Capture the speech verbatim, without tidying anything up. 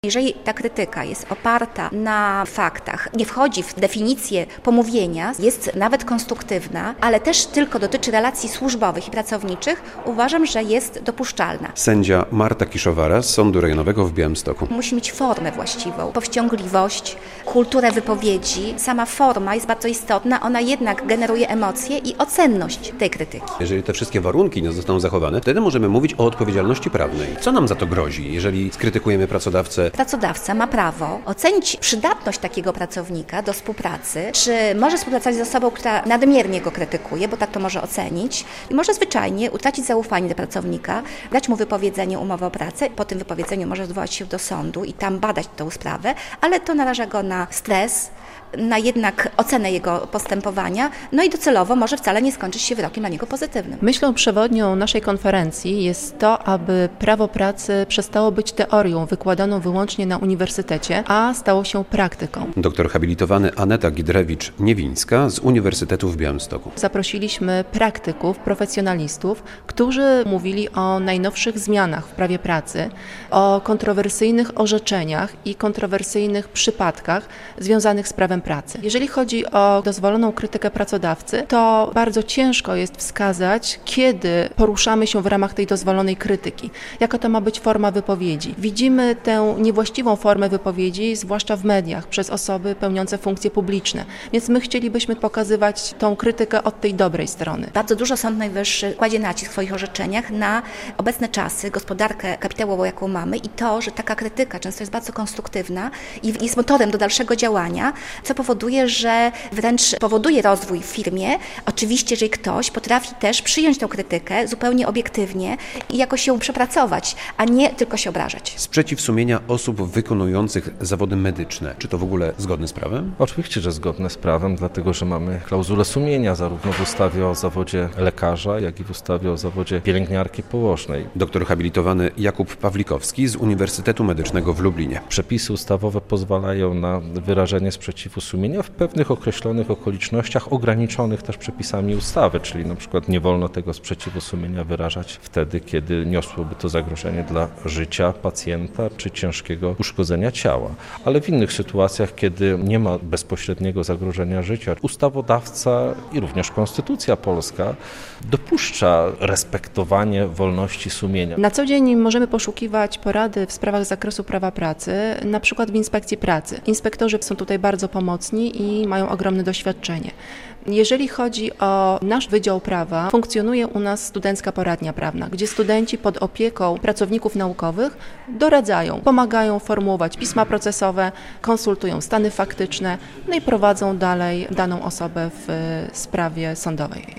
Jeżeli ta krytyka jest oparta na faktach, nie wchodzi w definicję pomówienia, jest nawet konstruktywna, ale też tylko dotyczy relacji służbowych i pracowniczych, uważam, że jest dopuszczalna. Sędzia Marta Kiszowara z Sądu Rejonowego w Białymstoku. Musi mieć formę właściwą, powściągliwość, kulturę wypowiedzi. Sama forma jest bardzo istotna, ona jednak generuje emocje i ocenność tej krytyki. Jeżeli te wszystkie warunki nie zostaną zachowane, wtedy możemy mówić o odpowiedzialności prawnej. Co nam za to grozi, jeżeli skrytykujemy pracodawcę? Pracodawca ma prawo ocenić przydatność takiego pracownika do współpracy, czy może współpracować z osobą, która nadmiernie go krytykuje, bo tak to może ocenić, i może zwyczajnie utracić zaufanie do pracownika, dać mu wypowiedzenie umowy o pracę, po tym wypowiedzeniu może odwołać się do sądu i tam badać tę sprawę, ale to naraża go na stres, na jednak ocenę jego postępowania, no i docelowo może wcale nie skończyć się wyrokiem dla niego pozytywnym. Myślą przewodnią naszej konferencji jest to, aby prawo pracy przestało być teorią wykładaną wyłącznie na uniwersytecie, a stało się praktyką. Doktor habilitowany Aneta Gidrewicz-Niewińska z Uniwersytetu w Białymstoku. Zaprosiliśmy praktyków, profesjonalistów, którzy mówili o najnowszych zmianach w prawie pracy, o kontrowersyjnych orzeczeniach i kontrowersyjnych przypadkach związanych z prawem pracy. Jeżeli chodzi o dozwoloną krytykę pracodawcy, to bardzo ciężko jest wskazać, kiedy poruszamy się w ramach tej dozwolonej krytyki. Jaka to ma być forma wypowiedzi. Widzimy tę niewłaściwą formę wypowiedzi, zwłaszcza w mediach, przez osoby pełniące funkcje publiczne. Więc my chcielibyśmy pokazywać tą krytykę od tej dobrej strony. Bardzo dużo Sąd Najwyższy kładzie nacisk w swoich orzeczeniach na obecne czasy, gospodarkę kapitałową, jaką mamy, i to, że taka krytyka często jest bardzo konstruktywna i jest motorem do dalszego działania, co powoduje, że wręcz powoduje rozwój w firmie. Oczywiście, jeżeli ktoś potrafi też przyjąć tę krytykę zupełnie obiektywnie i jakoś ją przepracować, a nie tylko się obrażać. Sprzeciw sumienia osób wykonujących zawody medyczne. Czy to w ogóle zgodne z prawem? Oczywiście, że zgodne z prawem, dlatego że mamy klauzulę sumienia zarówno w ustawie o zawodzie lekarza, jak i w ustawie o zawodzie pielęgniarki położnej. Doktor habilitowany Jakub Pawlikowski z Uniwersytetu Medycznego w Lublinie. Przepisy ustawowe pozwalają na wyrażenie sprzeciwu sumienia w pewnych określonych okolicznościach, ograniczonych też przepisami ustawy, czyli na przykład nie wolno tego sprzeciwu sumienia wyrażać wtedy, kiedy niosłoby to zagrożenie dla życia pacjenta czy ciężkiego uszkodzenia ciała. Ale w innych sytuacjach, kiedy nie ma bezpośredniego zagrożenia życia, ustawodawca i również Konstytucja polska dopuszcza respektowanie wolności sumienia. Na co dzień możemy poszukiwać porady w sprawach z zakresu prawa pracy, na przykład w inspekcji pracy. Inspektorzy są tutaj bardzo pomocni i mają ogromne doświadczenie. Jeżeli chodzi o nasz Wydział Prawa, funkcjonuje u nas studencka poradnia prawna, gdzie studenci pod opieką pracowników naukowych doradzają, pomagają formułować pisma procesowe, konsultują stany faktyczne, no i prowadzą dalej daną osobę w sprawie sądowej.